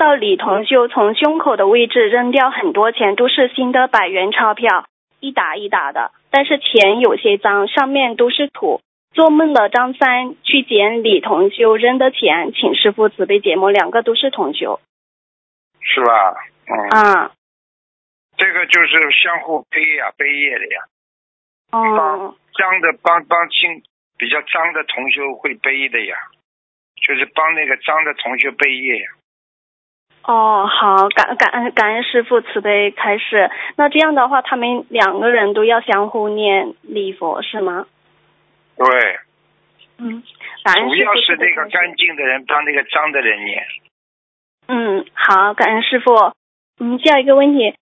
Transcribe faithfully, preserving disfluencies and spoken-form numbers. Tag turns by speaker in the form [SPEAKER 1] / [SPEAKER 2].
[SPEAKER 1] 到李同修从胸口的位置扔掉很多钱，都是新的百元钞票，一打一打的，但是钱有些脏，上面都是土。做梦了张三去捡李同修扔的钱，请师父慈悲解梦，两个都是同修。
[SPEAKER 2] 是吧？嗯。
[SPEAKER 1] 啊。
[SPEAKER 2] 这个就是相互背呀、啊，背业的呀。
[SPEAKER 1] 哦。
[SPEAKER 2] 脏的帮帮亲比较脏的同修会背的呀，就是帮那个脏的同学背业呀。
[SPEAKER 1] 哦，好，感感恩感恩师父慈悲开示。那这样的话，他们两个人都要相互念礼佛是吗？
[SPEAKER 2] 对。
[SPEAKER 1] 嗯，感恩师父。
[SPEAKER 2] 主要是那个干净的人帮那个脏的人念。
[SPEAKER 1] 嗯，好，感恩师父。嗯，下一个问题，